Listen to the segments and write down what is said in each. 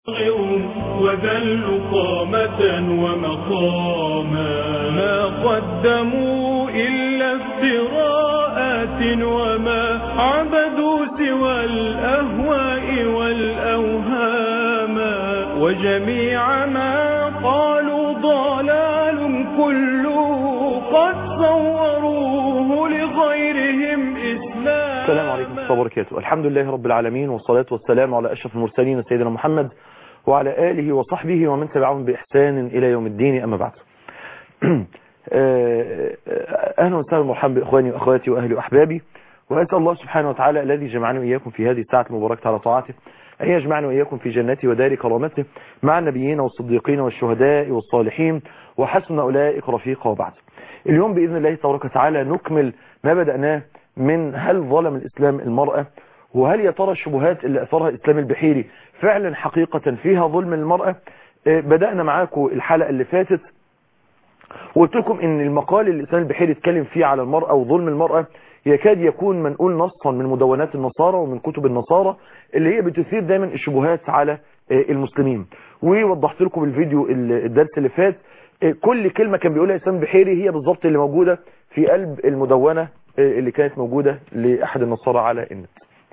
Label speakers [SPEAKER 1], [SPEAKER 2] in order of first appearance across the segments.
[SPEAKER 1] وذل قامة ومقاما ما قدموا إلا افتراءات وما عبدوا سوى الأهواء والأوهام وجميع ما قالوا ضلال كله قد صوروه لغيرهم إسلاما.
[SPEAKER 2] السلام عليكم ورحمة الله وبركاته. الحمد لله رب العالمين والصلاة والسلام على أشرف المرسلين سيدنا محمد وعلى آله وصحبه ومن تبعهم بإحسان إلى يوم الدين. أما بعد أهلا وسهلا ومرحبا بإخواني وأخواتي وأهلي وأحبابي، وأسأل الله سبحانه وتعالى الذي جمعني وإياكم في هذه الساعة المباركة على طاعته أن يجمعني وإياكم في جنته ودار كرامته مع النبيين والصديقين والشهداء والصالحين وحسن أولئك رفيقا. وبعد اليوم بإذن الله تبارك وتعالى نكمل ما بدأناه من هل ظلم الإسلام المرأة، وهل يا ترى الشبهات اللي أثرها الإسلام البحيري فعلا حقيقة فيها ظلم المرأة. بدأنا معاكم الحلقة اللي فاتت وقلت لكم ان المقال اللي الإسلام البحيري اتكلم فيه على المرأة وظلم المرأة يكاد يكون منقول نصا من مدونات النصارى ومن كتب النصارى اللي هي بتثير دايما الشبهات على المسلمين. ووضحت لكم الفيديو الدرس اللي فات كل كلمة كان بيقولها الإسلام البحيري هي بالظبط اللي موجودة في قلب المدونة اللي كانت موجودة لأحد النصارى على النت.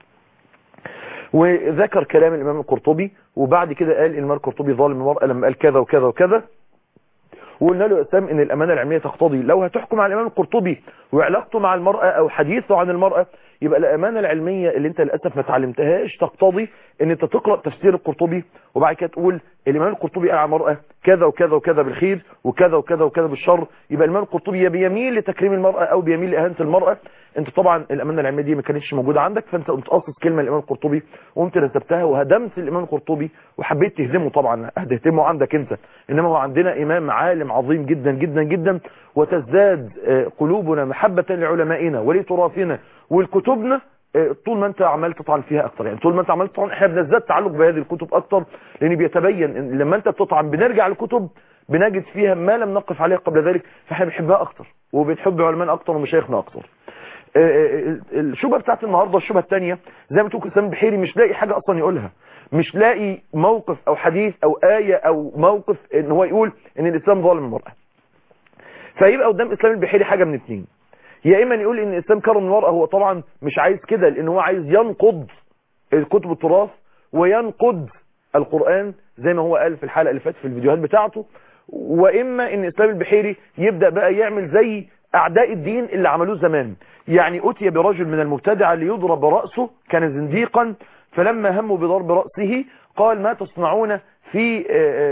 [SPEAKER 2] وذكر كلام الإمام القرطبي، وبعد كده قال الإمام القرطبي ظالم المرأة لما قال كذا وكذا وكذا، وقلنا له يا اسلام ان الامانه العلميه تقتضي لو هتحكم على الامام القرطبي وعلاقته مع المراه او حديثه عن المراه يبقى الامانه العلميه اللي انت للاسف ما اتعلمتهاش تقتضي ان انت تقرا تفسير القرطبي وبعد كده تقول الامام القرطبي قال على المراه كذا وكذا وكذا بالخير وكذا وكذا وكذا بالشر، يبقى الامام القرطبي بيميل لتكريم المراه او بيميل لاهانه المراه. انت طبعا الامانه العلميه دي ما كانتش موجوده عندك، فانت قمت قاصص كلمه الامام القرطبي وقمت نسبتها وهدمت الامام القرطبي وحبيت تهدمه. طبعا هتهدمه عندك انت، انما هو عندنا امام عالم عظيم جدا جدا جدا، وتزداد قلوبنا محبه لعلمائنا ولتراثنا ولكتبنا طول ما انت عمال تطعن فيها اكتر. يعني طول ما انت عمال تطعن احنا بنزداد تعلق بهذه الكتب اكتر، لان بيتبين ان لما انت بتطعن بنرجع للكتب بنجد فيها ما لم نقف عليه قبل ذلك، فاحنا بنحبها اكتر وبنحب علماء اكتر ومشايخنا اكتر. الشبهه بتاعت النهارده الشبهه الثانيه زي ما تقول الإسلام البحيري مش لاقي حاجه اصلا يقولها، مش لاقي موقف او حديث او ايه او موقف ان هو يقول ان الاسلام ظالم المراه. فيبقى قدام الإسلام البحيري حاجه من اتنين، يا اما يقول ان الاسلام كرم المراه، هو طبعا مش عايز كده لان هو عايز ينقض كتب التراث وينقض القرآن زي ما هو قال في الحلقه اللي فاتت في الفيديوهات بتاعته، واما ان الإسلام البحيري يبدا بقى يعمل زي اعداء الدين اللي عملوه زمان. يعني اتي برجل من المبتدعه ليضرب راسه، كان زنديقا، فلما هموا بضرب راسه قال ما تصنعون في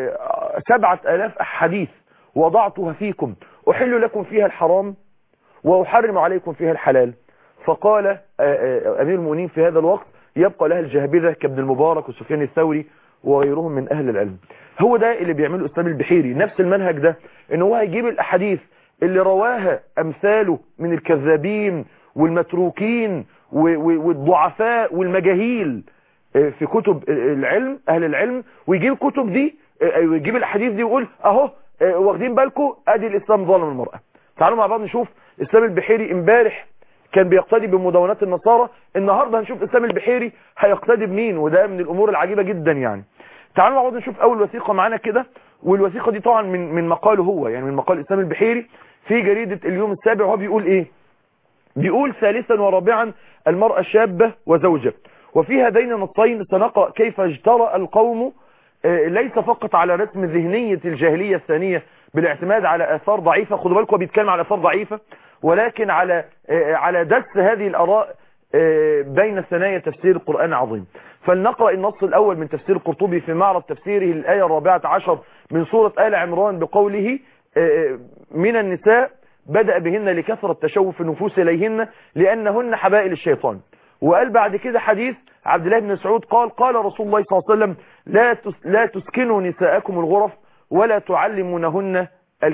[SPEAKER 2] 7000 حديث وضعتها فيكم احل لكم فيها الحرام وأحرم عليكم فيها الحلال. فقال أمير المؤمنين في هذا الوقت يبقى لها الجهبذة كابن المبارك وسفيان الثوري وغيرهم من أهل العلم. هو ده اللي بيعمله الإسلام البحيري، نفس المنهج ده، إن هو هيجيب الأحاديث اللي رواها أمثاله من الكذابين والمتروكين والضعفاء والمجاهيل في كتب العلم أهل العلم، ويجيب كتب دي ويجيب الأحاديث دي ويقول أهو واخدين بالكم أدي الإسلام ظالم المرأة. تعالوا مع بعض نشوف الإسلام البحيري امبارح كان بيقتدي بمدونات النصارى، النهارده هنشوف الإسلام البحيري هيقتدي بمين، وده من الأمور العجيبة جدا. يعني تعالوا مع بعض نشوف أول وثيقة معانا كده، والوثيقة دي طبعا من مقاله هو، يعني من مقال الإسلام البحيري في جريدة اليوم السابع، وهو بيقول إيه؟ بيقول ثالثا ورابعا المرأة شابة وزوجة، وفي هذين النصين سنقرأ كيف اجترأ القوم ليس فقط على رسم ذهنية الجاهلية الثانية بالاعتماد على آثار ضعيفة، خدوا بالكم بيتكلم على آثار ضعيفة، ولكن على دس هذه الآراء بين ثنايا تفسير القرآن العظيم. فلنقرأ النص الأول من تفسير القرطبي في معرض تفسيره الآية 14 من سورة آل عمران بقوله من النساء بدأ بهن لكثرة تشوف النفوس إليهن لأنهن حبائل الشيطان. وقال بعد كده حديث عبد الله بن مسعود قال رسول الله صلى الله عليه وسلم لا تسكنوا نساءكم الغرف ولا تعلموهن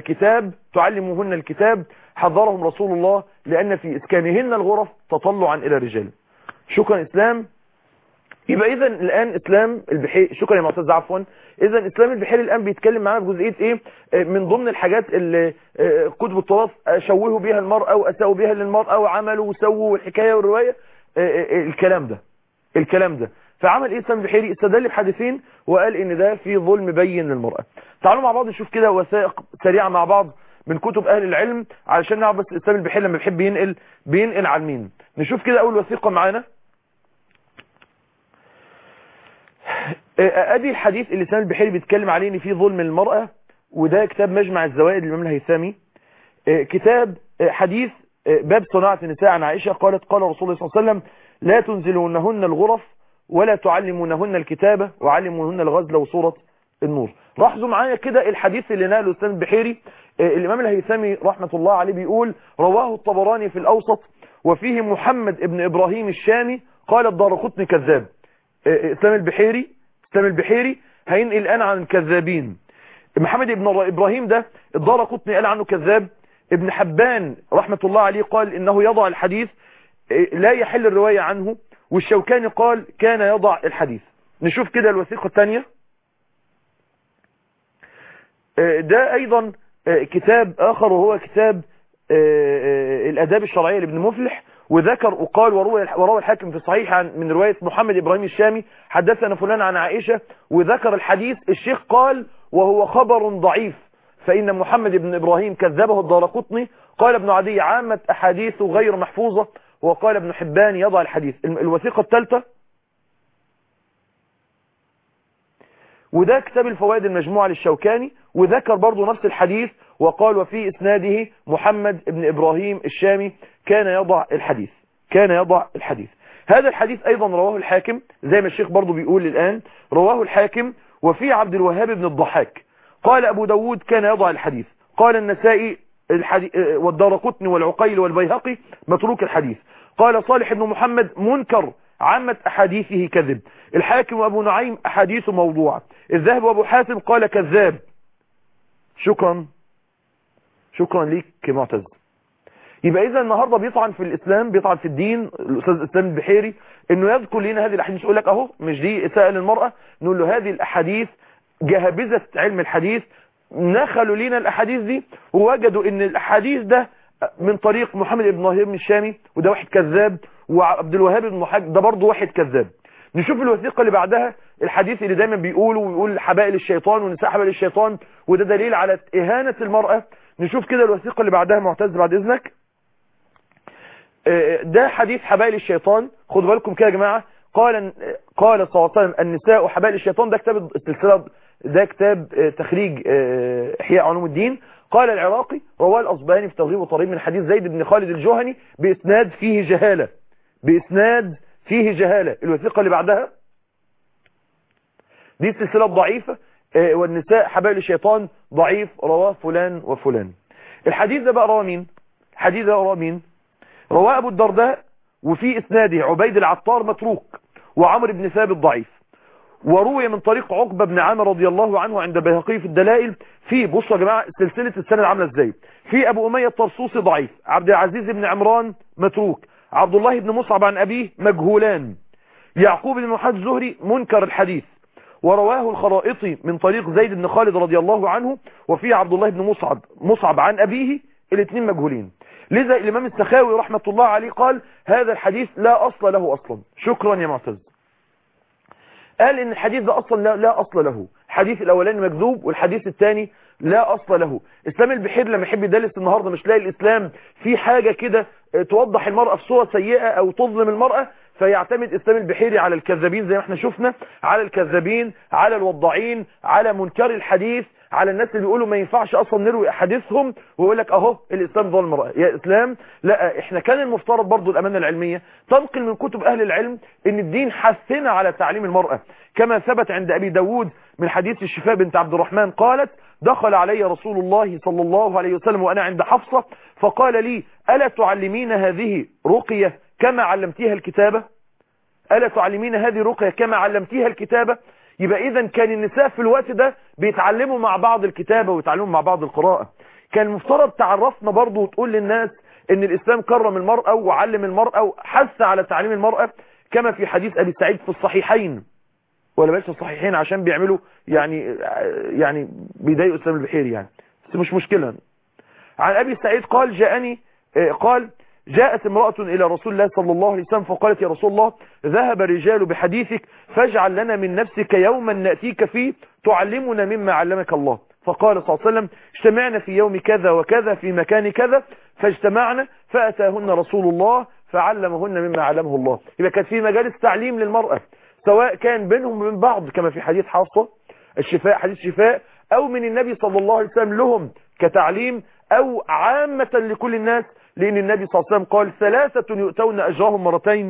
[SPEAKER 2] الكتاب حذرهم رسول الله لأن في إسكانهن الغرف تطلعا إلى الرجال. شكرا إسلام. يبقى إذن الآن إسلام البحيري، شكرا يا معتز عفوا، إذن إسلام البحيري الآن بيتكلم معانا بجزئية إيه من ضمن الحاجات اللي كتب التراث شوهوا بها المرأة وأساءوا بها للمرأة وعملوا وسووا والحكاية والرواية. الكلام ده فعمل ايه سامي البحيري؟ استدل بحديثين وقال ان ده في ظلم بين للمرأة. تعالوا مع بعض نشوف كده وثائق سريعة مع بعض من كتب اهل العلم علشان نعرف بس سامي البحيري لما بيحب بينقل على مين. نشوف كده اول وثيقة معانا. ادي الحديث اللي سامي البحيري بيتكلم عليه ان فيه ظلم للمرأة، وده كتاب مجمع الزوائد للإمام الهيثمي. كتاب حديث باب صناعة النساء عن عائشة قالت قال رسول الله صلى الله عليه وسلم لا تنزلونهن الغرف ولا تعلمونهن الكتابة وعلمونهن الغزل وصورة النور. لاحظوا معايا كده الحديث اللي نقله سامي البحيري. الإمام الهيثمي رحمة الله عليه بيقول رواه الطبراني في الأوسط وفيه محمد ابن إبراهيم الشامي قال الدارقطني كذاب. سامي البحيري هينقل الآن عن الكذابين. محمد ابن إبراهيم ده الدارقطني قال عنه كذاب. ابن حبان رحمة الله عليه قال إنه يضع الحديث لا يحل الرواية عنه، والشوكاني قال كان يضع الحديث. نشوف كده الوثيقة الثانية. ده أيضا كتاب آخر وهو كتاب الأداب الشرعية لابن مفلح، وذكر وقال وروى الحاكم في صحيح من رواية محمد إبراهيم الشامي حدثنا فلان عن عائشة، وذكر الحديث الشيخ قال وهو خبر ضعيف فإن محمد بن إبراهيم كذبه الدارقطني. قال ابن عدي عامة أحاديثه غير محفوظة، وقال ابن حبان يضع الحديث. الوثيقة الثالثة وده كتاب الفوائد المجموعة للشوكاني، وذكر برضو نفس الحديث وقال وفي إسناده محمد بن إبراهيم الشامي كان يضع الحديث. هذا الحديث أيضا رواه الحاكم زي ما الشيخ برضو بيقول الآن، رواه الحاكم وفي عبد الوهاب بن الضحاك. قال أبو داود كان يضع الحديث. قال النسائي والدارقطني والعقيل والبيهقي متروك الحديث. قال صالح بن محمد منكر عامة أحاديثه كذب. الحاكم وأبو نعيم أحاديثه موضوعة. الذهب وأبو حاتم قال كذاب. شكرا ليك معتز. يبقى إذا النهاردة بيطعن في الإسلام، بيطعن في الدين الأستاذ إسلام البحيري إنه يذكر لنا هذه الأحاديث. يقول لك أهو مش دي إساءة للمرأة، نقول له هذه الأحاديث جهبذة علم الحديث نخلوا لنا الأحاديث دي ووجدوا إن الأحاديث ده من طريق محمد بن إبراهيم الشامي وده واحد كذاب، وعبد الوهاب بن محاج ده برضه واحد كذاب. نشوف الوثيقة اللي بعدها الحديث اللي دايما ويقول حبائل الشيطان ونساء حبائل الشيطان وده دليل على إهانة المرأة. نشوف كده الوثيقة اللي بعدها معتز بعد إذنك. ده حديث حبائل الشيطان. خدوا بالكم كده يا جماعة. قال صلى الله عليه وسلم النساء حبائل الشيطان. ده كتاب السلسلة، ده كتاب تخريج إحياء علوم الدين. قال العراقي رواه الأصبهاني في ترغيب وترهيب من حديث زيد بن خالد الجهني بإسناد فيه جهالة. الوثيقة اللي بعدها دي السلسلة ضعيفة والنساء حبائل الشيطان ضعيف رواه فلان وفلان. الحديث ده بقى رواه مين؟ رواه أبو الدرداء وفي إسناده عبيد العطار متروك وعمر بن ثابت ضعيف. وروي من طريق عقبة بن عامر رضي الله عنه عند بيهقي في الدلائل. في بصوا يا جماعة سلسلة السند عاملة ازاي. في أبو أمية الطرسوسي ضعيف، عبد العزيز بن عمران متروك، عبد الله بن مصعب عن أبيه مجهولان، يعقوب بن محمد الزهري منكر الحديث. ورواه الخرائطي من طريق زيد بن خالد رضي الله عنه وفي عبد الله بن مصعب عن أبيه، الاثنين مجهولين. لذا الإمام السخاوي رحمة الله عليه قال هذا الحديث لا أصل له أصلا. شكرا يا معتز. قال ان الحديث ده اصلا لا اصل له. الحديث الاولاني مكذوب والحديث الثاني لا اصل له. اسلام البحيري لما يحب يدلس النهارده مش لاقي الاسلام في حاجه كده توضح المراه في صوره سيئه او تظلم المراه، فيعتمد اسلام البحيري على الكذابين زي ما احنا شفنا، على الكذابين، على الوضاعين، على منكر الحديث، على الناس اللي بيقولوا ما ينفعش اصلا نروي احاديثهم، ويقول لك اهو الاسلام ظلم المراه. يا اسلام لا، احنا كان المفترض برضو الامانه العلميه تنقل من كتب اهل العلم ان الدين حثنا على تعليم المراه، كما ثبت عند ابي داود من حديث الشفاء بنت عبد الرحمن قالت دخل علي رسول الله صلى الله عليه وسلم وانا عند حفصه فقال لي الا تعلمين هذه رقيه كما علمتيها الكتابه؟ الا تعلمين هذه رقيه كما علمتيها الكتابه؟ يبقى اذا كان النساء في الوقت ده بيتعلموا مع بعض الكتابة ويتعلموا مع بعض القراءة. كان المفترض تعرفنا برضو وتقول للناس ان الاسلام كرم المرأة وعلم المرأة وحث على تعليم المرأة، كما في حديث ابي سعيد في الصحيحين، ولا بلاش الصحيحين عشان بيعملوا يعني بيضايقوا اسلام البحيري يعني، بس مش مشكلة. عن ابي سعيد قال جاءت امرأة إلى رسول الله صلى الله عليه وسلم فقالت يا رسول الله ذهب الرجال بحديثك فاجعل لنا من نفسك يوما نأتيك فيه تعلمنا مما علمك الله. فقال صلى الله عليه وسلم اجتمعنا في يوم كذا وكذا في مكان كذا فاجتمعنا فأتاهن رسول الله فعلمهن مما علمه الله. يبقى كانت في مجالس تعليم للمرأة سواء كان بينهم وبين بعض كما في حديث حافصة الشفاء حديث شفاء أو من النبي صلى الله عليه وسلم لهم كتعليم أو عامة لكل الناس، لأن النبي صلى الله عليه وسلم قال 3 يؤتون أجرهم مرتين،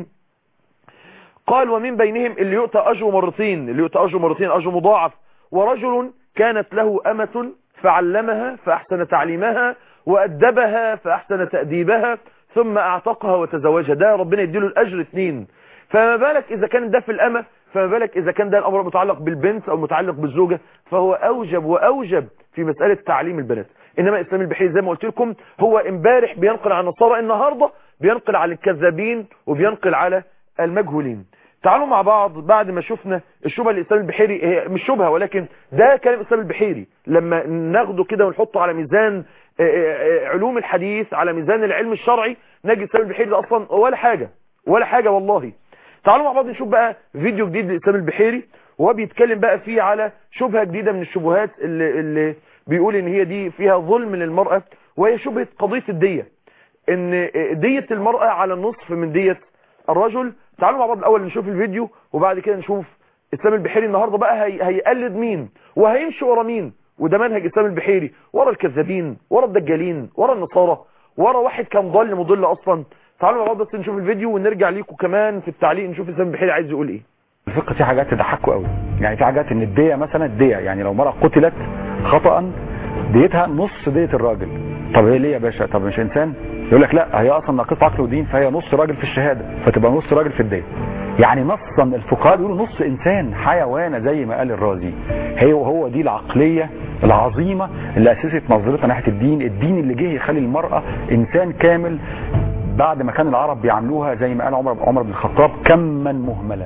[SPEAKER 2] قال ومن بينهم اللي يؤتى أجر مرتين، اللي يؤتى أجر مرتين أجر مضاعف، ورجل كانت له أمة فعلمها فأحسن تعليمها وأدبها فأحسن تأديبها ثم أعتقها وتزوجها، ده ربنا يديله الأجر 2. فما بالك إذا كان ده في الأمة، فما بالك إذا كان ده الأمر متعلق بالبنت أو متعلق بالزوجة، فهو أوجب وأوجب في مسألة تعليم البنات. إنما إسلام البحيري زي ما قلت لكم هو امبارح بينقل عن النصارى، النهاردة بينقل على الكذابين وبينقل على المجهولين. تعالوا مع بعض بعد ما شفنا الشبهة الإسلام البحيري، هي مش شبهة ولكن ده كلام الإسلام البحيري، لما ناخده كده ونحطه على ميزان علوم الحديث على ميزان العلم الشرعي نجد الإسلام البحيري ده أصلا ولا حاجة والله. تعالوا مع بعض نشوف بقى فيديو جديد للإسلام البحيري وهو بيتكلم بقى فيه على شبهة جديدة من الشبهات اللي بيقول ان هي دي فيها ظلم للمرأة، وهي شبهة قضية الدية، ان دية المرأة على النصف من دية الرجل. تعالوا مع بعض الاول نشوف الفيديو وبعد كده نشوف الإسلام البحيري النهاردة بقى هيقلد مين وهيمشي ورا مين. وده منهج الإسلام البحيري، ورا الكذابين، ورا الدجالين، ورا النصارى، ورا واحد كان ضل مضل اصلا. تعالوا مع بعض بس نشوف الفيديو ونرجع ليكم كمان في التعليق نشوف الإسلام البحيري عايز يقول ايه.
[SPEAKER 3] الفقه في حاجات تضحكوا قوي، يعني في حاجات ان الدية مثلا الدية يعني لو مرأة قتلت خطأ ديتها نص دية الراجل. طب هي ليه يا باشا؟ طب مش انسان؟ يقول لك لا هي اصلا ناقصة عقل ودين فهي نص راجل في الشهادة فتبقى نص راجل في الدية. يعني نصا الفقهاء بيقولوا نص انسان حيوانة زي ما قال الرازي. هو دي العقلية العظيمة اللي اسست نظرتنا ناحية الدين اللي جه يخلي المرأة انسان كامل بعد ما كان العرب بيعملوها زي ما قال عمر بن الخطاب كما مهملا.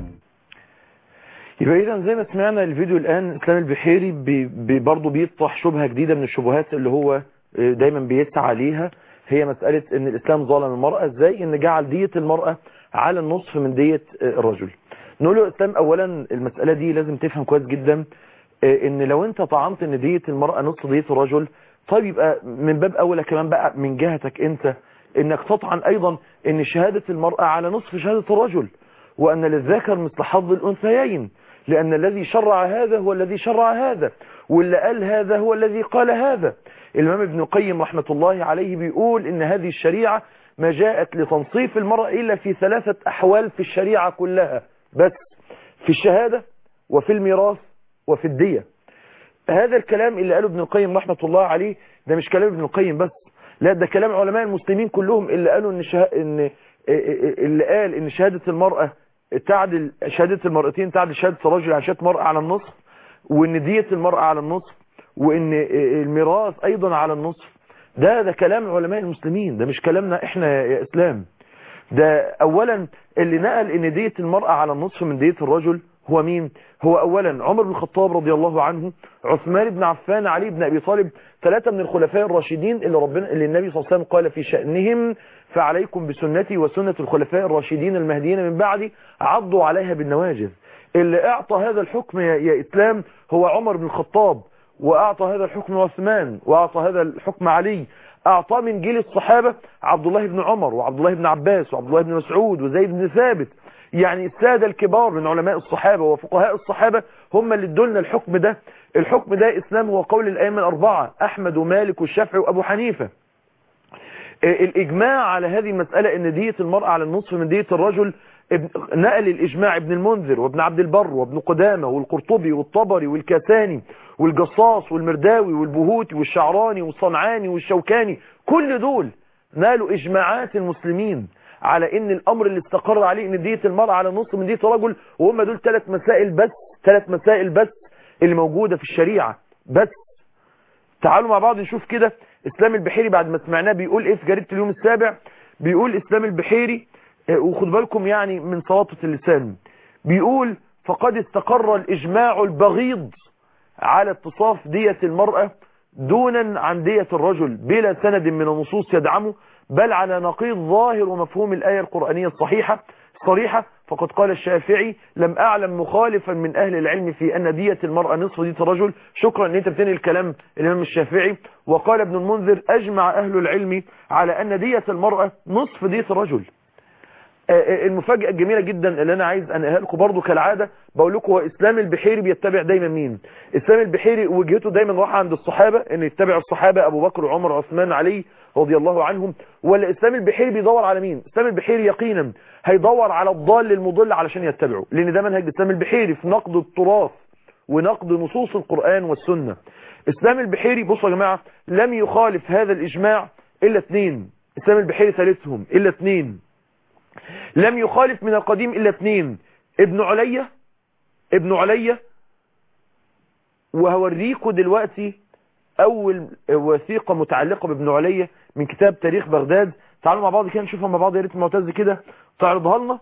[SPEAKER 2] يبقى اذا زي ما سمعنا الفيديو الان الإسلام البحيري برضه بيطرح شبهة جديدة من الشبهات اللي هو دايما بيسعى عليها، هي مسألة ان الإسلام ظلم المرأة ازاي، ان جعل دية المرأة على النصف من دية الرجل. نقول له الإسلام اولا المسألة دي لازم تفهم كويس جدا ان لو انت طعنت ان دية المرأة نصف دية الرجل، طيب يبقى من باب اولى كمان بقى من جهتك انت انك تطعن ايضا ان شهادة المرأة على نصف شهادة الرجل، وان للذكر مثل حظ الانثيين، لان الذي شرع هذا هو الذي شرع هذا، واللي قال هذا هو الذي قال هذا. الامام ابن القيم رحمة الله عليه بيقول ان هذه الشريعة ما جاءت لتنصيف المرأة الا في 3 احوال في الشريعة كلها بس، في الشهادة وفي الميراث وفي الدية. هذا الكلام اللي قاله ابن القيم رحمة الله عليه ده مش كلام ابن القيم بس، لا ده كلام علماء المسلمين كلهم اللي قالوا اللي قال ان شهادة المرأة تعدل شهادة المرأتين تعدل شهادة الرجل عن شهادة المرأة على النصف، وان دية المرأة على النصف، وان الميراث ايضا على النصف. ده كلام علماء المسلمين، ده مش كلامنا احنا يا اسلام. ده اولا اللي نقل ان دية المرأة على النصف من دية الرجل هو مين؟ هو اولا عمر بن الخطاب رضي الله عنه، عثمان بن عفان، علي بن ابي طالب، 3 من الخلفاء الراشدين اللي النبي صلى الله عليه وسلم قال في شأنهم فعليكم بسنتي وسنة الخلفاء الراشدين المهديين من بعدي عضوا عليها بالنواجذ. اللي اعطى هذا الحكم يا اسلام هو عمر بن الخطاب، واعطى هذا الحكم عثمان، واعطى هذا الحكم علي، اعطاه من جيل الصحابة عبد الله بن عمر وعبد الله بن عباس وعبد الله بن مسعود وزيد بن ثابت. يعني السادة الكبار من علماء الصحابة وفقهاء الصحابة هم اللي ادولنا الحكم ده. الحكم ده اسلام هو قول الائمة ال4 احمد ومالك والشافعي وابو حنيفة. الاجماع على هذه المسألة ان دية المرأة على النصف من دية الرجل نقل الاجماع ابن المنذر وابن عبد البر وابن قدامة والقرطبي والطبري والكاساني والجصاص والمرداوي والبهوتي والشعراني والصنعاني والشوكاني، كل دول نالوا اجماعات المسلمين على ان الامر اللي استقر عليه ان دية المرأة على النصف من دية الرجل، وهم دول 3 مسائل بس اللي موجودة في الشريعة بس. تعالوا مع بعض نشوف كده اسلام البحيري بعد ما سمعناه بيقول ايه في جريدة اليوم السابع. بيقول اسلام البحيري وخد بالكم يعني من سواطة اللسان، بيقول فقد استقر الاجماع البغيض على اتصاف دية المرأة دونا عن دية الرجل بلا سند من النصوص يدعمه، بل على نقيض ظاهر ومفهوم الآية القرآنية الصحيحة الصريحة. فقد قال الشافعي: لم أعلم مخالفا من أهل العلم في أن دية المرأة نصف دية الرجل. شكرا أن أنت بتنقل الكلام الإمام الشافعي. وقال ابن المنذر: أجمع أهل العلم على أن دية المرأة نصف دية الرجل. المفاجأة الجميلة جدا اللي أنا عايز أنقلها لكم برضو كالعادة، بقول لكم هو إسلام البحيري بيتبع دايما مين؟ إسلام البحيري وجهته دايما راح عند الصحابة، إن يتبع الصحابة أبو بكر وعمر وعثمان علي رضي الله عنهم، ولا إسلام البحيري بيدور على مين؟ إسلام البحيري يقينا هيدور على الضال المضل علشان يتبعه، لأن ده منهج إسلام البحيري في نقد التراث ونقد نصوص القرآن والسنة. إسلام البحيري بصوا يا جماعة لم يخالف هذا الإجماع إلا اثنين، إسلام البحيري ثالثهم إلا اثنين، لم يخالف من القديم إلا اثنين: ابن علية وهوريكم دلوقتي أول وثيقة متعلقة بابن علية من كتاب تاريخ بغداد. تعالوا مع بعض كده نشوفها مع بعض، يا ريت معتز كده تعرضها لنا.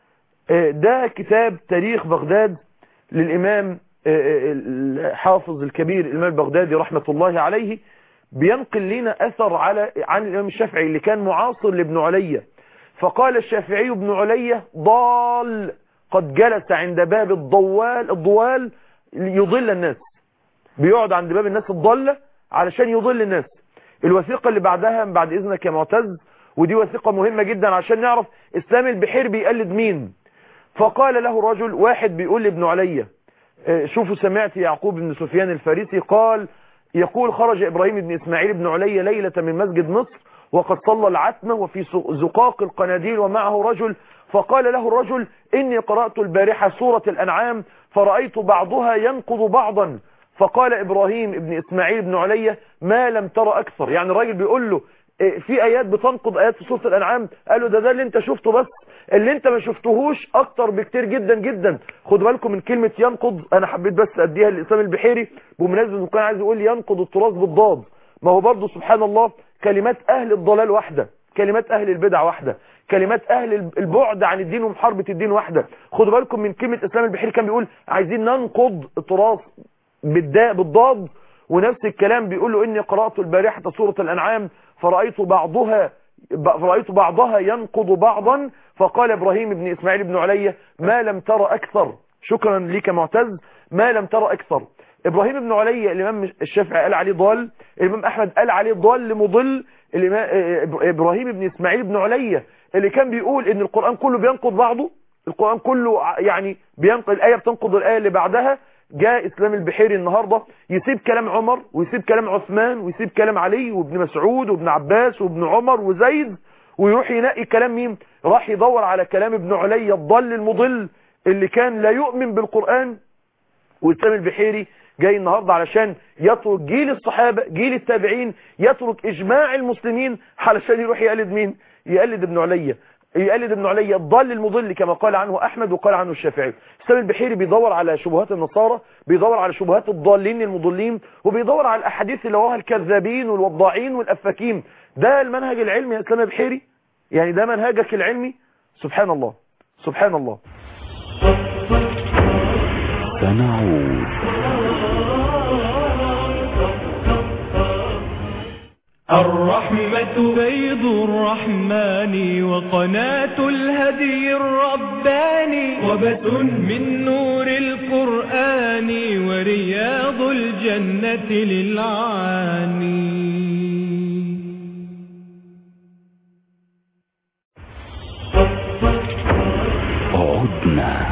[SPEAKER 2] ده كتاب تاريخ بغداد للإمام الحافظ الكبير الإمام البغدادي رحمة الله عليه، بينقل لنا أثر عن الإمام الشافعي اللي كان معاصر لابن علية. فقال الشافعي: ابن علية ضال قد جلس عند باب الضوال يضل الناس، بيقعد عند باب الناس الضالة علشان يضل الناس. الوثيقة اللي بعدها بعد إذنك يا معتز، ودي وثيقة مهمة جدا عشان نعرف إسلام البحير بيقلد مين. فقال له رجل واحد بيقول لابن علية: شوفوا سمعت يعقوب بن سفيان الفارسي يقول: خرج إبراهيم بن إسماعيل بن علية ليلة من مسجد مصر وقد صلى العتمة وفي زقاق القناديل ومعه رجل، فقال له الرجل: إني قرأت البارحة سورة الأنعام فرأيت بعضها ينقض بعضا. فقال إبراهيم بن إسماعيل بن علية: ما لم ترى أكثر. يعني الراجل بيقول له في آيات بتنقض آيات في سورة الأنعام. قال له: ده اللي انت شفته، بس اللي انت ما شفتهوش أكتر بكتير جدا جدا. خدوا بالكم من كلمة ينقض، أنا حبيت بس أديها للإسلام البحيري بمناسبة إنه كان عايز يقول ينقض التراث بالضاد. ما هو برضه سبحان الله كلمات أهل الضلال واحدة، كلمات أهل البدع واحدة، كلمات أهل البعد عن الدين ومحاربة الدين واحدة. خدوا بالكم من كلمة إسلام البحيري، كان بيقول عايزين ننقض التراث بالضاد، ونفس الكلام بيقول له: إني قرأت البارحة سورة الأنعام فرأيت بعضها ينقض بعضا. فقال إبراهيم بن إسماعيل بن علية: ما لم ترى أكثر. شكرا لك معتز، ما لم ترى أكثر. إبراهيم بن علية الإمام الشافعي قال عليه ضال، الإمام أحمد قال عليه ضال مضل. إبراهيم بن إسماعيل بن علية اللي كان بيقول إن القرآن كله بينقض بعضه، القرآن كله يعني بينقض الآية بتنقض الآية اللي بعدها. جاء إسلام البحيري النهاردة يسيب كلام عمر ويسيب كلام عثمان ويسيب كلام علي وابن مسعود وابن عباس وابن عمر وزيد، ويروح ينقي كلام مين؟ راح يدور على كلام ابن علية الضل المضل اللي كان لا يؤمن بالقرآن. وإسلام البحيري جاي النهاردة علشان يترك جيل الصحابة جيل التابعين، يترك إجماع المسلمين علشان يروح يقلد مين؟ يقلد ابن علية الضال المضل كما قال عنه أحمد وقال عنه الشافعي. إسلام البحيري بيدور على شبهات النصارى، بيدور على شبهات الضالين المضلين، وبيدور على الأحاديث اللي وراها الكذابين والوضاعين والأفاكين. ده المنهج العلمي يا إسلام البحيري، يعني ده منهجك العلمي. سبحان الله سبحان الله.
[SPEAKER 4] سنعود.
[SPEAKER 1] الرحمة بيض الرحمن وقناة الهدي الرباني، وبث من نور القرآن ورياض الجنة للعاني.
[SPEAKER 4] عدنا.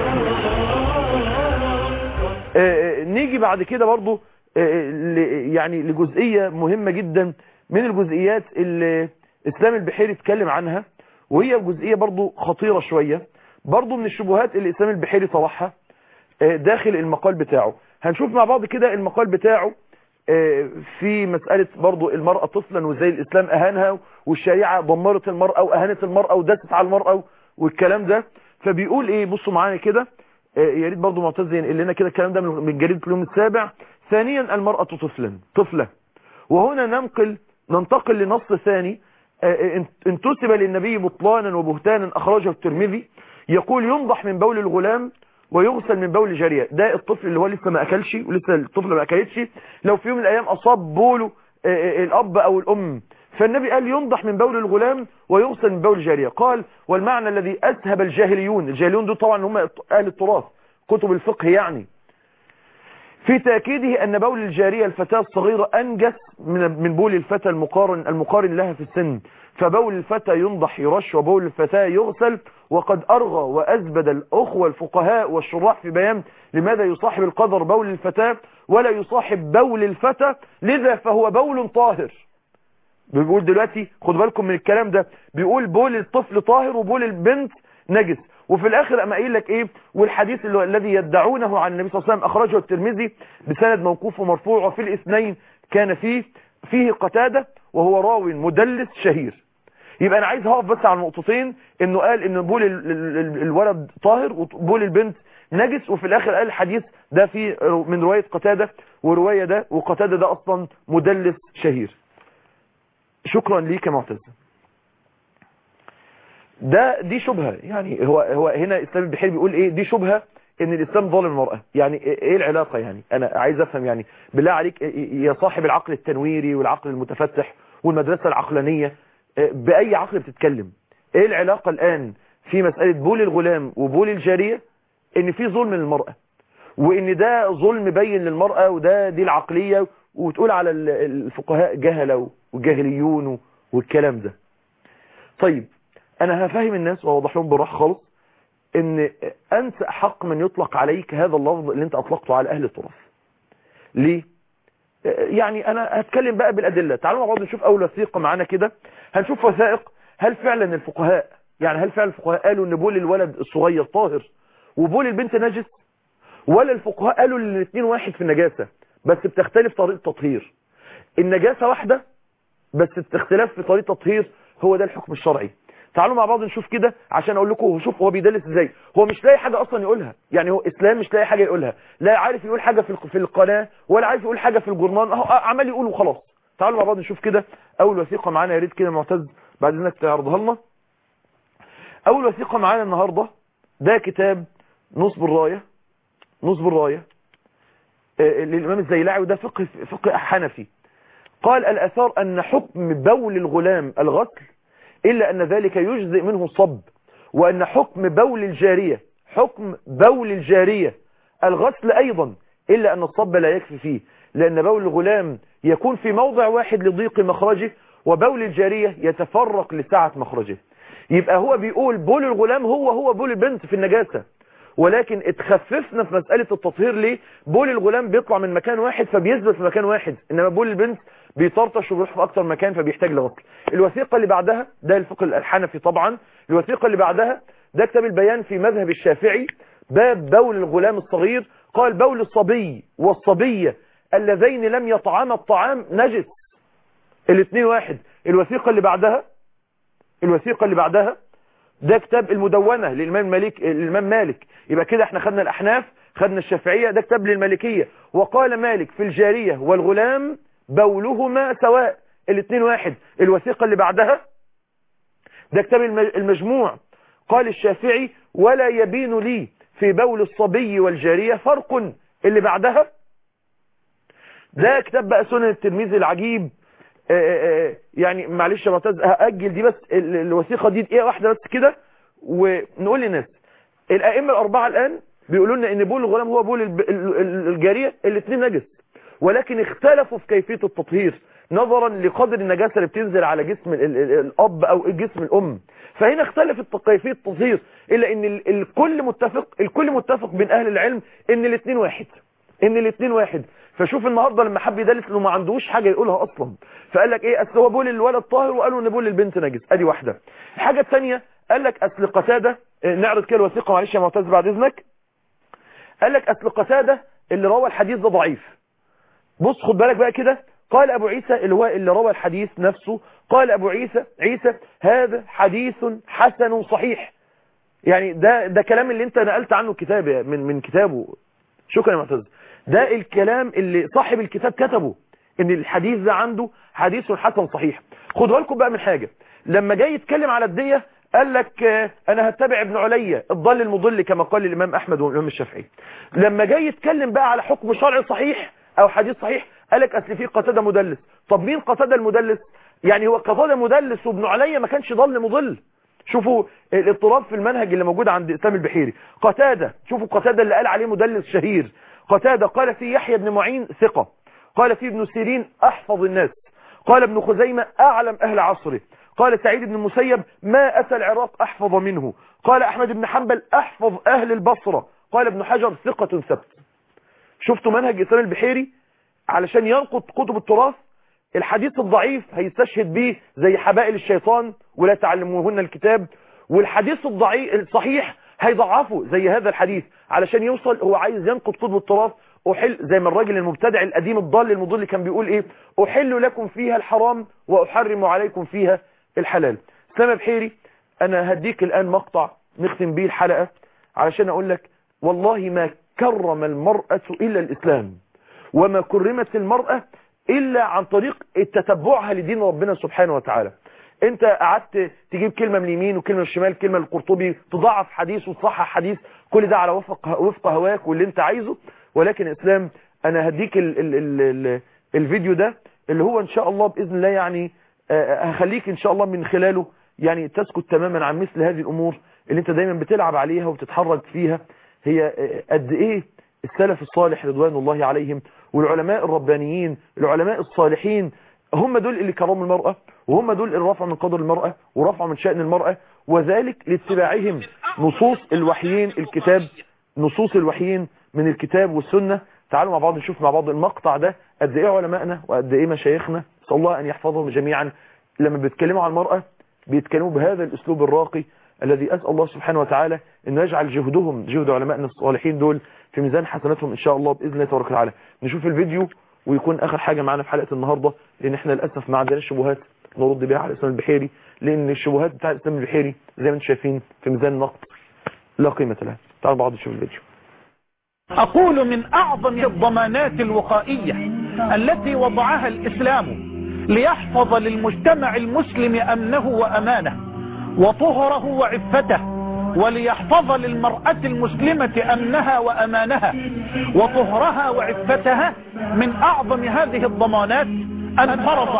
[SPEAKER 2] نيجي بعد كده برضو يعني لجزئية مهمة جدا من الجزئيات اللي إسلام البحيري اتكلم عنها، وهي جزئية برضو خطيرة شوية، برضو من الشبهات اللي إسلام البحيري طرحها داخل المقال بتاعه. هنشوف مع بعض كده المقال بتاعه في مسألة برضو المرأة طفلا وازاي الإسلام أهانها، والشريعة دمرت المرأة وأهانت المرأة ودست على المرأة والكلام ده. فبيقول ايه؟ بصوا معايا كده، يا ريت برضو معتز ينقل لنا كده الكلام ده من جريدة اليوم السابع. ثانيا المرأة طفلة. وهنا ننتقل لنص ثاني انتسب للنبي بطلانا وبهتانا أخرجه الترمذي، يقول: ينضح من بول الغلام ويغسل من بول جارية. ده الطفل اللي هو لسه ما أكلش ولسه الطفل ما أكلتش، لو في يوم من الأيام أصاب بوله الأب أو الأم فالنبي قال ينضح من بول الغلام ويغسل من بول الجارية. قال والمعنى الذي أذهب الجاهليون دول طبعا هم أهل التراث كتب الفقه يعني، في تأكيده أن بول الجارية الفتاة الصغيرة أنجس من بول الفتى المقارن لها في السن، فبول الفتى ينضح يرش وبول الفتاة يغسل. وقد أرغى وأزبد الأخوة الفقهاء والشراح في بيان لماذا يصاحب القدر بول الفتاة ولا يصاحب بول الفتى، لذا فهو بول طاهر. بيقول دلوقتي خد بالكم من الكلام ده، بيقول بول الطفل طاهر وبول البنت نجس، وفي الاخر اما قايل لك ايه، والحديث الذي يدعونه عن النبي صلى الله عليه وسلم اخرجه الترمذي بسند موقوف ومرفوع، وفي الاثنين كان فيه قتادة وهو راوي مدلس شهير. يبقى انا عايز هقف بس على نقطتين، انه قال ان بول الولد طاهر وبول البنت نجس، وفي الاخر قال الحديث ده في من رواية قتادة ورواية ده، وقتادة ده اصلا مدلس شهير. شكرا ليك يا معتز. دي شبهة يعني، هو هنا الاسلام البحيري بيقول ايه، دي شبهة ان الاسلام ظالم المرأة. يعني ايه العلاقة يعني؟ انا عايز افهم يعني، بالله عليك يا صاحب العقل التنويري والعقل المتفتح والمدرسة العقلانية، باي عقل بتتكلم؟ ايه العلاقة الان في مسألة بول الغلام وبول الجارية ان في ظلم للمرأة، وان ده ظلم بين للمرأة، دي العقلية، وتقول على الفقهاء جهلة وجاهليون والكلام ده. طيب انا هفهم الناس واوضح لهم بالراحه خالص ان انت حق من يطلق عليك هذا اللفظ اللي انت اطلقته على اهل التراث. ليه؟ يعني انا هتكلم بقى بالادله. تعالوا مع بعض نشوف اول وثيقه معانا كده، هنشوف وثائق هل فعلا الفقهاء قالوا ان بول الولد الصغير طاهر وبول البنت نجس، ولا الفقهاء قالوا ان الاثنين واحد في النجاسه بس بتختلف طريقه التطهير؟ النجاسه واحده بس اختلاف في طريقه التطهير، هو ده الحكم الشرعي. تعالوا مع بعض نشوف كده عشان اقول لكم شوف هو بيدلس ازاي. هو مش لاقي حاجه اصلا يقولها، يعني هو اسلام مش لاقي حاجه يقولها، لا عارف يقول حاجه في القناه ولا عارف يقول حاجه في الجورنال، اهو عمال يقول وخلاص. تعالوا مع بعض نشوف كده اول وثيقه معانا، يا ريت كده معتز بعد اذنك تعرضها لنا. اول وثيقه معانا النهارده ده كتاب نصب الرايه للامام الزيلعي، وده فقه حنفي. قال الآثار أن حكم بول الغلام الغسل إلا أن ذلك يجزئ منه الصب، وأن حكم بول الجارية الغسل أيضا إلا أن الصب لا يكفي فيه، لأن بول الغلام يكون في موضع واحد لضيق مخرجه، وبول الجارية يتفرق لسعة مخرجه. يبقى هو بيقول بول الغلام هو بول البنت في النجاسة، ولكن اتخففنا في مسألة التطهير. ليه؟ بول الغلام بيطلع من مكان واحد فبيثبت في مكان واحد، انما بول البنت بيطرطش وبيروح في اكتر مكان فبيحتاج لغسل. الوثيقة اللي بعدها ده الفقه الحنفي طبعا. الوثيقة اللي بعدها ده كتاب البيان في مذهب الشافعي، باب بول الغلام الصغير. قال بول الصبي والصبية اللذين لم يطعما الطعام نجس، الاثنين واحد. الوثيقة اللي بعدها ده كتاب المدونة للإمام مالك. يبقى كده احنا خدنا الأحناف، خدنا الشافعية، ده كتاب للمالكية. وقال مالك في الجارية والغلام بولهما سواء، الاثنين واحد. الوثيقة اللي بعدها ده كتاب المجموع. قال الشافعي ولا يبين لي في بول الصبي والجارية فرق. اللي بعدها ده كتاب بقى سنن الترمذي العجيب. يعني معلش يا معتز هأجل دي بس الوثيقة دي دقيقة واحدة بس كده، ونقول للناس الأئمة الأربعة الآن بيقولوا لنا إن بول الغلام هو بول الجارية، الاثنين نجس، ولكن اختلفوا في كيفية التطهير نظرا لقدر النجاسة اللي بتنزل على جسم الأب أو جسم الأم. فهنا اختلفت كيفية التطهير، إلا إن الكل متفق بين أهل العلم إن الاثنين واحد. فشوف النهاردة لما حب يدلس انه ما عندوش حاجة يقولها اصلا، فقال لك ايه، اصل هو بول الولد طاهر وقالوا ان بول البنت نجس. ادي واحدة. الحاجة الثانية قال لك اصل قتادة، نعرض كده الوثيقة معلش يا معتز بعد اذنك. قال لك اصل قتادة اللي روى الحديث ده ضعيف. بص خد بالك بقى كده. قال ابو عيسى اللي روى الحديث نفسه، قال ابو عيسى هذا حديث حسن صحيح. يعني ده كلام اللي انت نقلت عنه الكتاب من كتابه. شكرا يا معتز. ده الكلام اللي صاحب الكتاب كتبه، ان الحديث ده عنده حديث حسن صحيح. خدوا بالكم بقى من حاجة، لما جاي يتكلم على الدية قال لك انا هتبع ابن علي الضل المضل كما قال الامام احمد والامام الشافعي. لما جاي يتكلم بقى على حكم شرعي صحيح او حديث صحيح قال لك اصل في قتادة مدلس. طب مين قتادة المدلس؟ يعني هو قتادة مدلس وابن علي ما كانش ضل مضل. شوفوا الاضطراب في المنهج اللي موجود عند اسلام البحيري. قتادة، شوفوا قتادة اللي قال عليه مدلس شهير. قتادة قال فيه يحيى بن معين ثقة، قال فيه ابن سيرين أحفظ الناس، قال ابن خزيمة أعلم أهل عصره، قال سعيد بن المسيب ما أتى العراق أحفظ منه، قال أحمد بن حنبل أحفظ أهل البصرة، قال ابن حجر ثقة ثبت. شفتوا منهج اسلام البحيري علشان ينقض كتب التراث؟ الحديث الضعيف هيستشهد به زي حبائل الشيطان ولا تعلموهن الكتاب، والحديث الصحيح هيضعفه زي هذا الحديث علشان يوصل. هو عايز ينقض كتب التراث. أحل زي ما الراجل المبتدع القديم الضال المضل اللي كان بيقول ايه، أحل لكم فيها الحرام وأحرم عليكم فيها الحلال. اسلام بحيري انا هديك الآن مقطع نختم به الحلقة علشان اقول لك والله ما كرم المرأة إلا الإسلام، وما كرمت المرأة إلا عن طريق تتبعها لدين ربنا سبحانه وتعالى. انت قعدت تجيب كلمة من اليمين وكلمة من الشمال، كلمة للقرطبي، تضعف حديث وتصحح حديث، كل ده على وفق هواك واللي انت عايزه. ولكن اسلام انا هديك الفيديو ده اللي هو ان شاء الله بإذن الله يعني هخليك ان شاء الله من خلاله يعني تسكت تماما عن مثل هذه الامور اللي انت دايما بتلعب عليها وبتتحرك فيها. هي قد ايه السلف الصالح رضوان الله عليهم والعلماء الربانيين العلماء الصالحين هم دول اللي كرموا المرأة، وهم دول اللي رفعوا من قدر المرأة ورفعوا من شأن المرأة، وذلك لاتباعهم نصوص الوحيين الكتاب، نصوص الوحيين من الكتاب والسنة. تعالوا مع بعض نشوف مع بعض المقطع ده قد ايه علمائنا وقد ايه مشايخنا نسأل الله ان يحفظهم جميعا لما بيتكلموا عن المرأة بيتكلموا بهذا الاسلوب الراقي الذي اسأل الله سبحانه وتعالى انه يجعل جهدهم جهد علمائنا الصالحين دول في ميزان حسناتهم ان شاء الله باذن الله تبارك وتعالى. نشوف الفيديو ويكون اخر حاجة معنا في حلقة النهاردة، لان احنا للاسف ما عندناش شبهات نرد بها على اسلام البحيري، لان الشبهات بتاع اسلام البحيري زي ما انتم شايفين في ميزان النقد لا قيمة لها. تعالوا بعض نشوف الفيديو.
[SPEAKER 5] أقول من أعظم الضمانات الوقائية التي وضعها الإسلام ليحفظ للمجتمع المسلم أمنه وأمانه وطهره وعفته، وليحفظ للمرأة المسلمة أمنها وأمانها وطهرها وعفتها، من أعظم هذه الضمانات أن فرض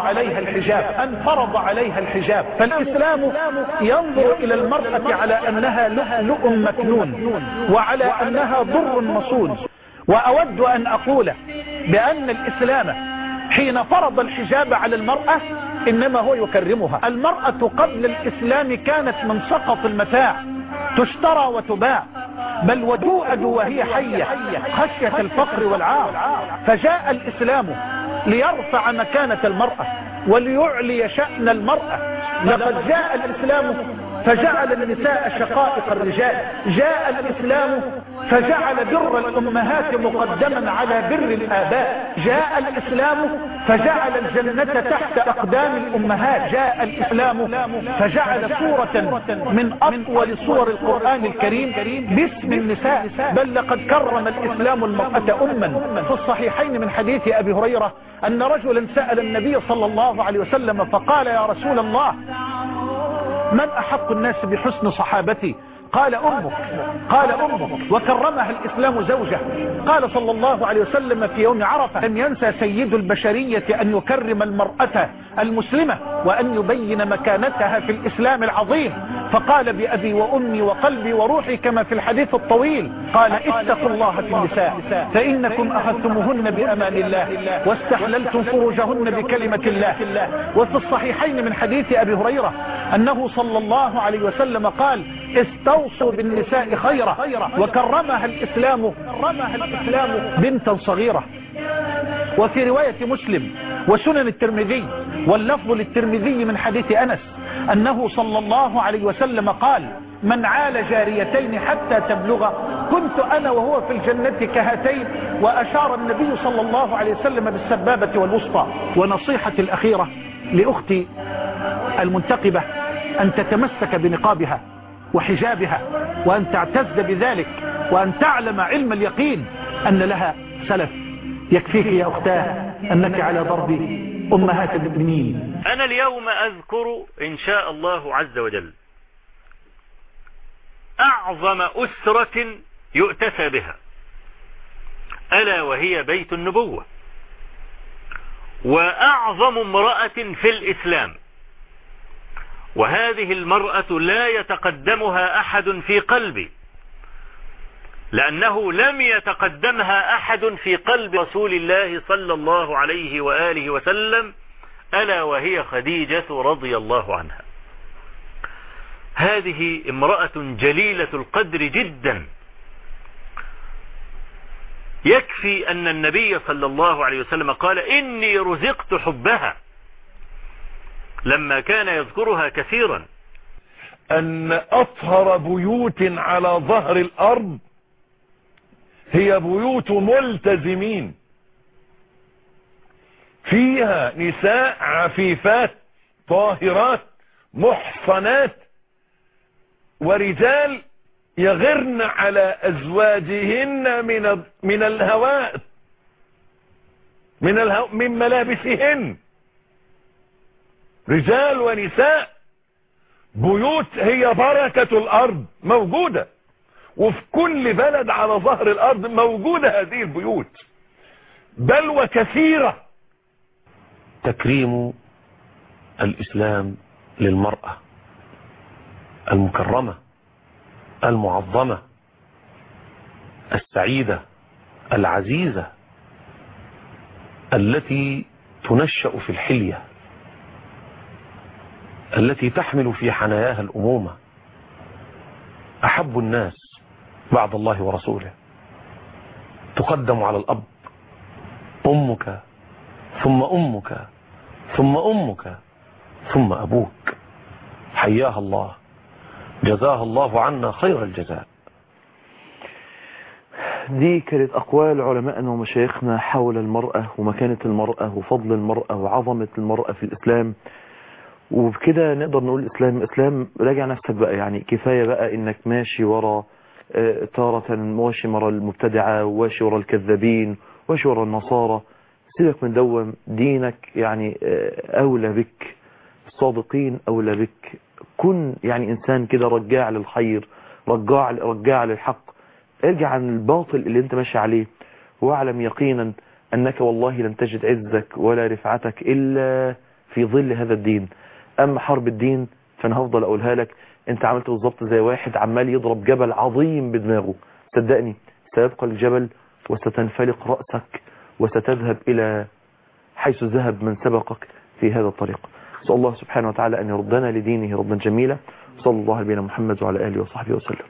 [SPEAKER 5] عليها الحجاب. فالإسلام ينظر إلى المرأة على أنها لؤلؤ مكنون وعلى أنها ضر مصون. وأود أن أقول بأن الإسلام حين فرض الحجاب على المرأة إنما هو يكرمها. المرأة قبل الإسلام كانت من سقط المتاع، تشترى وتباع، بل وتؤد وهي حية خشية الفقر والعار. فجاء الإسلام ليرفع مكانة المرأة وليعلي شأن المرأة. لقد جاء الإسلام فجعل النساء شقائق الرجال، جاء الإسلام فجعل بر الأمهات مقدما على بر الآباء، جاء الإسلام فجعل الجنة تحت أقدام الأمهات، جاء الإسلام فجعل سورة من أطول سور القرآن الكريم باسم النساء. بل لقد كرم الإسلام المرأة أما. في الصحيحين من حديث أبي هريرة أن رجلا سأل النبي صلى الله عليه وسلم فقال يا رسول الله من أحق الناس بحسن صحابتي؟ قال أمك. وكرمها الإسلام زوجه. قال صلى الله عليه وسلم في يوم عرفة لم ينسى سيد البشرية أن يكرم المرأة المسلمة وأن يبين مكانتها في الإسلام العظيم، فقال بأبي وأمي وقلبي وروحي كما في الحديث الطويل، قال اتقوا الله في النساء فإنكم أخذتموهن بأمان الله واستحللتم فروجهن بكلمة الله. وفي الصحيحين من حديث أبي هريرة أنه صلى الله عليه وسلم قال استوصوا بالنساء خيرا، وكرمها الإسلام بنتا صغيرة. وفي رواية مسلم وسنن الترمذي واللفظ للترمذي من حديث أنس أنه صلى الله عليه وسلم قال من عال جاريتين حتى تبلغ كنت أنا وهو في الجنة كهاتين. وأشار النبي صلى الله عليه وسلم بالسبابة والوسطى. ونصيحتي الأخيرة لأختي المنتقبة أن تتمسك بنقابها وحجابها وأن تعتز بذلك وأن تعلم علم اليقين أن لها سلف. يكفيك يا أختاه أنك على ضرب أمهات المؤمنين.
[SPEAKER 6] أنا اليوم أذكر إن شاء الله عز وجل أعظم أسرة يؤتسى بها، ألا وهي بيت النبوة. وأعظم امرأة في الإسلام، وهذه المرأة لا يتقدمها أحد في قلبي، لأنه لم يتقدمها أحد في قلب رسول الله صلى الله عليه وآله وسلم، ألا وهي خديجة رضي الله عنها. هذه امرأة جليلة القدر جدا، يكفي أن النبي صلى الله عليه وسلم قال إني رزقت حبها لما كان يذكرها كثيرا.
[SPEAKER 7] أن أطهر بيوت على ظهر الأرض هي بيوت ملتزمين، فيها نساء عفيفات طاهرات محصنات، ورجال يغرن على أزواجهن من الهواء من ملابسهن، رجال ونساء. بيوت هي بركة الأرض موجودة، وفي كل بلد على ظهر الأرض موجودة هذه البيوت، بل وكثيرة.
[SPEAKER 8] تكريم الإسلام للمرأة المكرمة المعظمة السعيدة العزيزة التي تنشأ في الحلية، التي تحمل في حناياها الأمومة، أحب الناس بعد الله ورسوله، تقدم على الأب، أمك ثم أمك ثم أمك ثم أبوك. حياها الله، جزاها الله عنا خير الجزاء.
[SPEAKER 2] دي كانت أقوال علماءنا ومشايخنا حول المرأة ومكانة المرأة وفضل المرأة وعظمة المرأة في الإسلام. وبكده نقدر نقول إسلام راجع نفسك بقى، يعني كفاية بقى إنك ماشي ورا تارة ماشي ورا المبتدعة وماشي ورا الكذابين وماشي ورا النصارى. سيبك من دوم، دينك يعني أولى بك، الصادقين أولى بك. كن يعني إنسان كده رجاع للخير، رجاع للحق، ارجع عن الباطل اللي انت ماشي عليه، واعلم يقينا أنك والله لن تجد عزك ولا رفعتك إلا في ظل هذا الدين. أما حرب الدين فأنا هفضل أقولها لك، انت عملت بالظبط زي واحد عمال يضرب جبل عظيم بدماغه، صدقني سيبقى الجبل وستنفلق رأسك وستذهب إلى حيث ذهب من سبقك في هذا الطريق. صلى الله سبحانه وتعالى أن يردنا لدينه ردا جميلا. صلى الله على محمد وعلى آله وصحبه وسلم.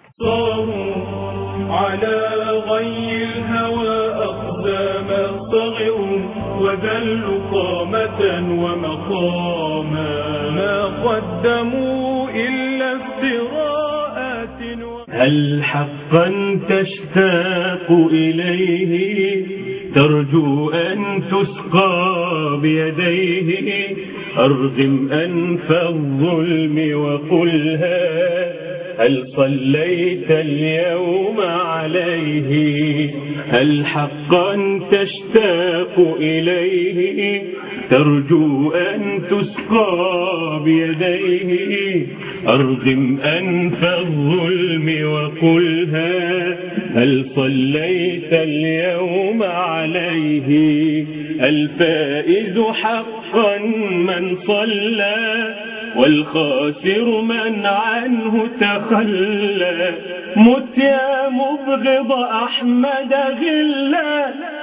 [SPEAKER 1] صاروا على غي الهوى أقدام صغروا وذلوا قامة ومقاما، ما قدموا إلا افتراءات. هل حقا تشتاق إليه ترجو أن تسقى بيديه؟ أرغم أنف الظلم وقلها هل صليت اليوم عليه؟ هل حقا تشتاق إليه ترجو أن تسقى بيديه؟ أرغم أنف الظلم وقلها هل صليت اليوم عليه؟ الفائز حقا من صلى والخاسر من عنه تخلى. مت يا مبغض أحمد غلا